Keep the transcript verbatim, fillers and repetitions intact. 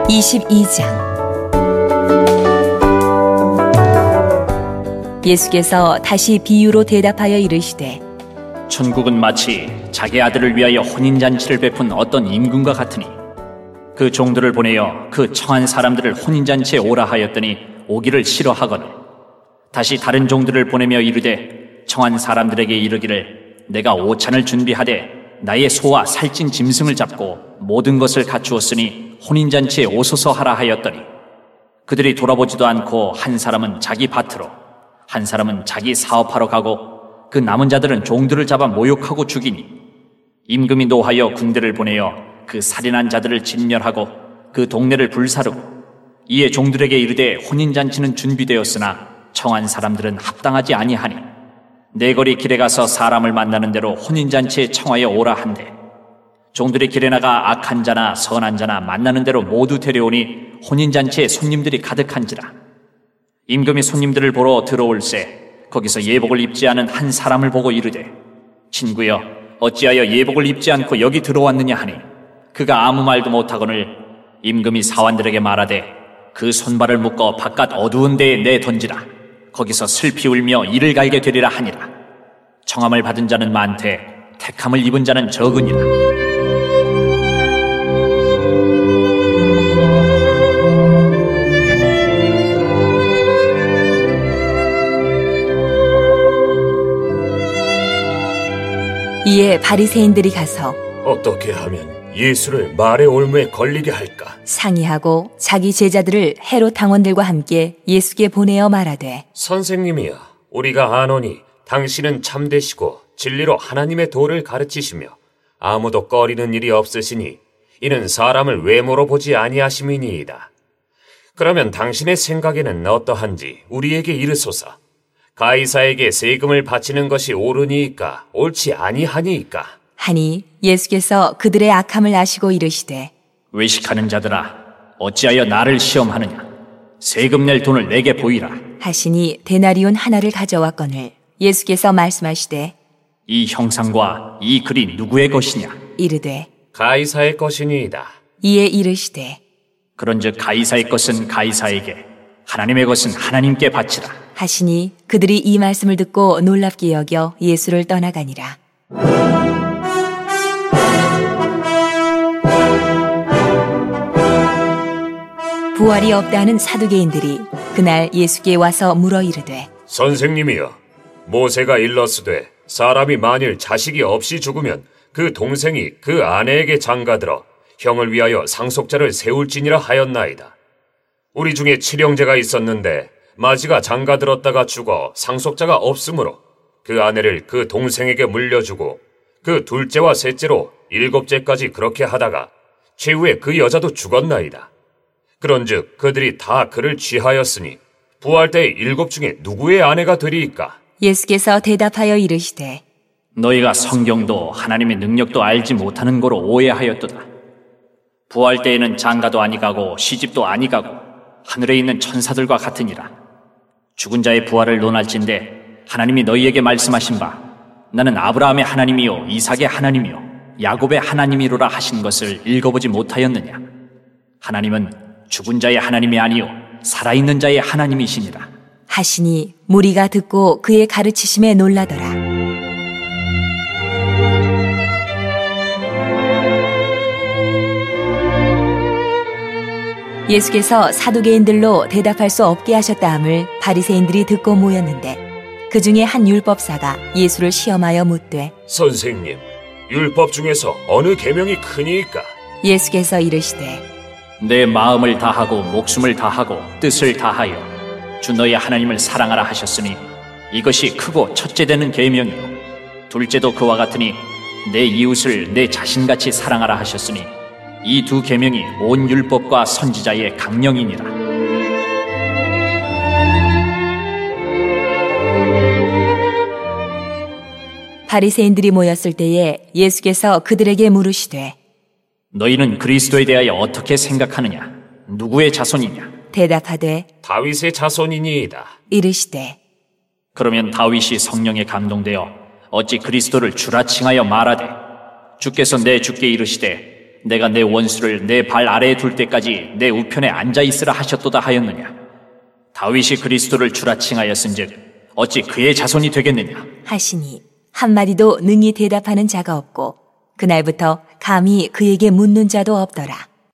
이십이 장. 예수께서 다시 비유로 대답하여 이르시되 천국은 마치 자기 아들을 위하여 혼인잔치를 베푼 어떤 임금과 같으니 그 종들을 보내어 그 청한 사람들을 혼인잔치에 오라 하였더니 오기를 싫어하거늘 다시 다른 종들을 보내며 이르되 청한 사람들에게 이르기를 내가 오찬을 준비하되 나의 소와 살찐 짐승을 잡고 모든 것을 갖추었으니 혼인잔치에 오소서 하라 하였더니 그들이 돌아보지도 않고 한 사람은 자기 밭으로 한 사람은 자기 사업하러 가고 그 남은 자들은 종들을 잡아 모욕하고 죽이니 임금이 노하여 군대를 보내어 그 살인한 자들을 진멸하고 그 동네를 불사르고 이에 종들에게 이르되 혼인잔치는 준비되었으나 청한 사람들은 합당하지 아니하니 내거리 길에 가서 사람을 만나는 대로 혼인잔치에 청하여 오라 한대 종들이 길에 나가 악한 자나 선한 자나 만나는 대로 모두 데려오니 혼인잔치에 손님들이 가득한지라 임금이 손님들을 보러 들어올새 거기서 예복을 입지 않은 한 사람을 보고 이르되 친구여 어찌하여 예복을 입지 않고 여기 들어왔느냐 하니 그가 아무 말도 못하거늘 임금이 사환들에게 말하되 그 손발을 묶어 바깥 어두운 데에 내던지라 거기서 슬피 울며 이를 갈게 되리라 하니라. 청함을 받은 자는 많되 택함을 입은 자는 적으니라. 이에 바리새인들이 가서 어떻게 하면 예수를 말의 올무에 걸리게 할까 상의하고 자기 제자들을 헤롯 당원들과 함께 예수께 보내어 말하되 선생님이여 우리가 아노니 당신은 참되시고 진리로 하나님의 도를 가르치시며 아무도 꺼리는 일이 없으시니 이는 사람을 외모로 보지 아니하심이니이다. 그러면 당신의 생각에는 어떠한지 우리에게 이르소서. 가이사에게 세금을 바치는 것이 옳으니이까 옳지 아니하니이까 하니 예수께서 그들의 악함을 아시고 이르시되 외식하는 자들아 어찌하여 나를 시험하느냐 세금 낼 돈을 내게 보이라 하시니 데나리온 하나를 가져왔거늘 예수께서 말씀하시되 이 형상과 이 글이 누구의 것이냐 이르되 가이사의 것이니이다. 이에 이르시되 그런즉 가이사의 것은 가이사에게 하나님의 것은 하나님께 바치라 하시니 그들이 이 말씀을 듣고 놀랍게 여겨 예수를 떠나가니라. 부활이 없다 하는 사두개인들이 그날 예수께 와서 물어 이르되 선생님이여 모세가 일렀으되 사람이 만일 자식이 없이 죽으면 그 동생이 그 아내에게 장가들어 형을 위하여 상속자를 세울지니라 하였나이다. 우리 중에 칠형제가 있었는데 마지가 장가들었다가 죽어 상속자가 없으므로 그 아내를 그 동생에게 물려주고 그 둘째와 셋째로 일곱째까지 그렇게 하다가 최후에 그 여자도 죽었나이다. 그런즉 그들이 다 그를 취하였으니 부활 때의 일곱 중에 누구의 아내가 되리이까? 예수께서 대답하여 이르시되 너희가 성경도 하나님의 능력도 알지 못하는 거로 오해하였도다. 부활 때에는 장가도 아니가고 시집도 아니가고 하늘에 있는 천사들과 같으니라. 죽은 자의 부활을 논할진대 하나님이 너희에게 말씀하신 바 나는 아브라함의 하나님이요 이삭의 하나님이요 야곱의 하나님이로라 하신 것을 읽어보지 못하였느냐. 하나님은 죽은 자의 하나님이 아니요 살아있는 자의 하나님이시니라. 하시니 무리가 듣고 그의 가르치심에 놀라더라. 예수께서 사두개인들로 대답할 수 없게 하셨다 함을 바리새인들이 듣고 모였는데 그 중에 한 율법사가 예수를 시험하여 묻되 선생님, 율법 중에서 어느 계명이 크니이까? 예수께서 이르시되 내 마음을 다하고 목숨을 다하고 뜻을 다하여 주 너희 하나님을 사랑하라 하셨으니 이것이 크고 첫째 되는 계명이요 둘째도 그와 같으니 내 이웃을 내 자신같이 사랑하라 하셨으니 이 두 계명이 온 율법과 선지자의 강령이니라. 바리새인들이 모였을 때에 예수께서 그들에게 물으시되 너희는 그리스도에 대하여 어떻게 생각하느냐? 누구의 자손이냐? 대답하되 다윗의 자손이니이다. 이르시되 그러면 다윗이 성령에 감동되어 어찌 그리스도를 주라 칭하여 말하되 주께서 내 주께 이르시되 내가 내 원수를 내 발 아래에 둘 때까지 내 우편에 앉아 있으라 하셨도다 하였느냐? 다윗이 그리스도를 주라 칭하였은즉 어찌 그의 자손이 되겠느냐? 하시니 한마디도 능히 대답하는 자가 없고 그날부터 감히 그에게 묻는 자도 없더라.